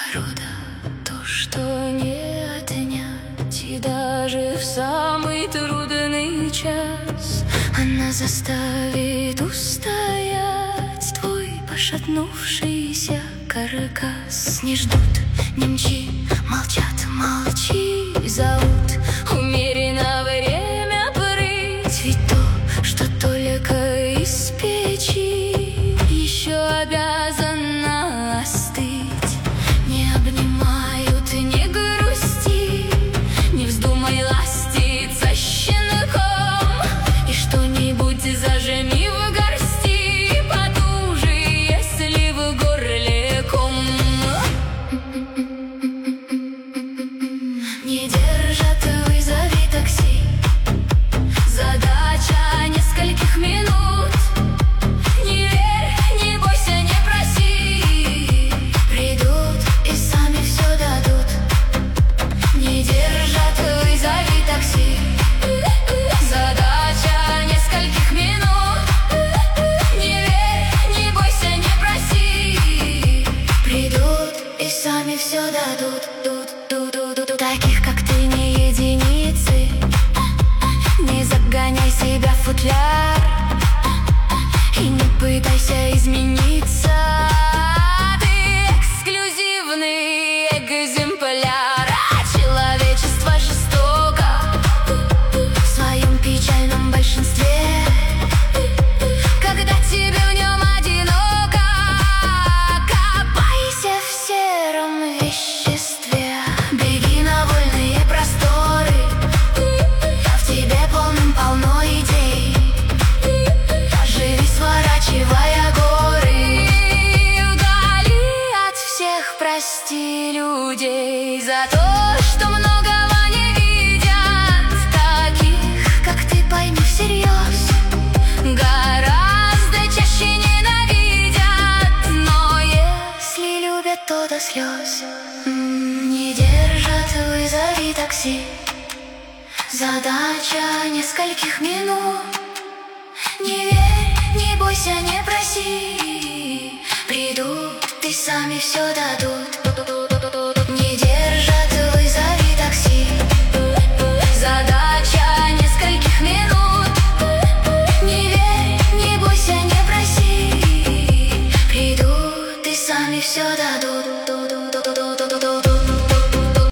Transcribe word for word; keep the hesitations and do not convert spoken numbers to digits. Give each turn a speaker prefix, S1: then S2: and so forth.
S1: природа, то, что не отнять. И даже в самый трудный час она заставит устоять твой пошатнувшийся каркас. Не ждут, не мчи, молчат, молчи, зовут умеренно время прыть. Ведь то, что только из печи, еще обязано остыть. Не обнимают, не грусти, не вздумай ластиться щенком. И что-нибудь зажми в горсти потуже, если в горле ком. Не держат, вызови такси. Задача нескольких минут. Не верь, не бойся, не проси. Придут и сами все дадут. Не держат, вызови такси. Задача нескольких минут. Не верь, не бойся, не проси. Придут и сами все дадут. Таких, как ты, не единицы. Не загоняй себя в футляр и не пытайся измениться. Ты эксклюзивный экземпляр. А человечество жестоко в своем печальном большинстве. Когда тебе в нем одиноко, копайся в сером веществе. Беги на вольные просторы, в тебе полным-полно идей. Живи, сворачивая горы. Вдали от всех прости людей за то, что многого не видят. Таких, как ты, пойми всерьез, гораздо чаще ненавидят. Но если любят, то до слез. М, Не держат, вызови такси. Задача нескольких минут. Не верь, не бойся, не проси. Придут и сами все дадут.